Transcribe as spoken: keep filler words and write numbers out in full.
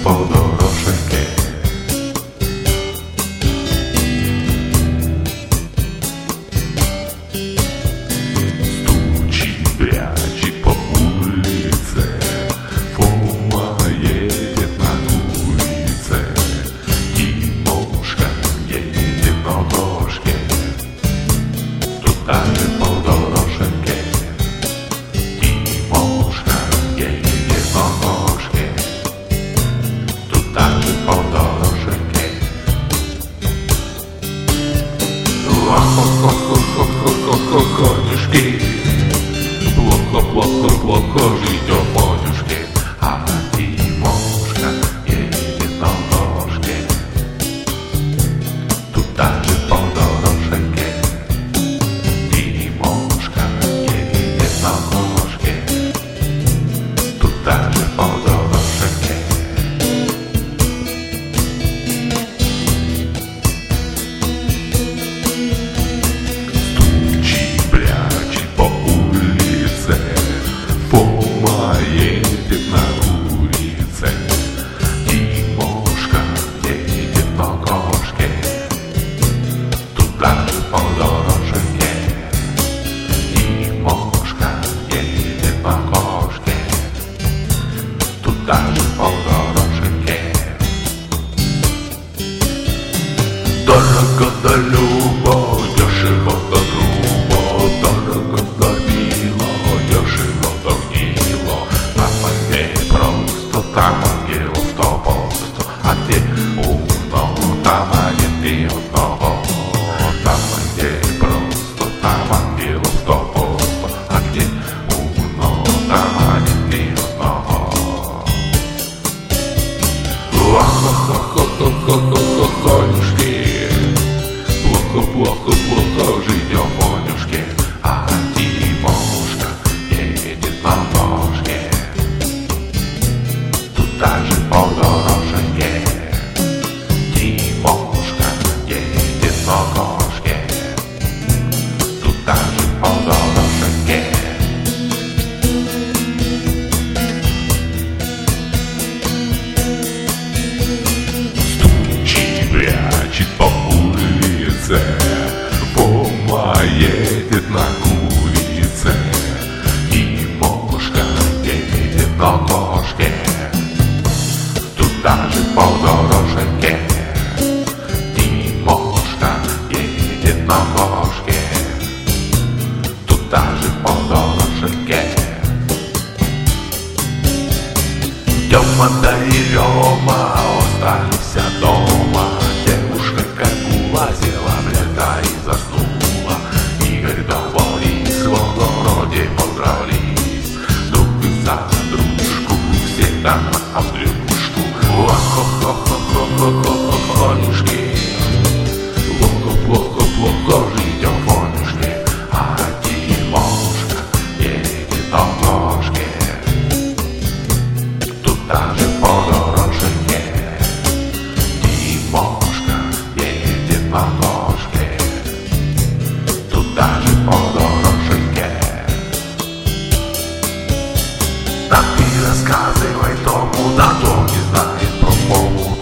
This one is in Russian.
по дорожке. Стучит, брячет по улице, Фома едет на улице, Тимошка едет на дорожке, туда же по дорожке. Тимошка едет на ножке, туда же по дорожке. Конюшки, плохо-плохо-плохо жить о конюшке, а Тимошка едет на ножке, туда же по дорожке. Тимошка едет на ножке, туда же по дорожке. Стучит, брячет по улице, Фома едет на улице, Тимошка едет на ножке, туда же по дорожке. Тимошка едет на ножке, туда же по дорожке. Дорого да любо, дешево да грубо, дорого да мило, дешево да гнило. Там, где просто, там, где сто просто, а где умно, там нет ни одного. Там, где просто, там, где сто просто, а где умно, там нет ни одного. Конюшки, плохо-плохо-плохо жить о конюшке, а Тимошка едет на ножке, туда же по дорожке. Тимошка едет на ножке, туда же по дорожке. Стучит, брячет по улице, Фома едет на улице, Тимошка едет на ножке, туда же по дорожке. Тимошка едет на ножке, туда же по дорожке. Тёма да и Рёма остались дома, девушка как улазила в лето и заснула. Игорь да Борис в огороде подрались, друг за дружку, все там об дружку. Конюшки, плохо-плохо-плохо жить о конюшке, а Тимошка едет на ножке, туда же по дорожке. Тимошка едет на ножке, туда же по дорожке. Так ты рассказывай тому, да кто не знает про Фому.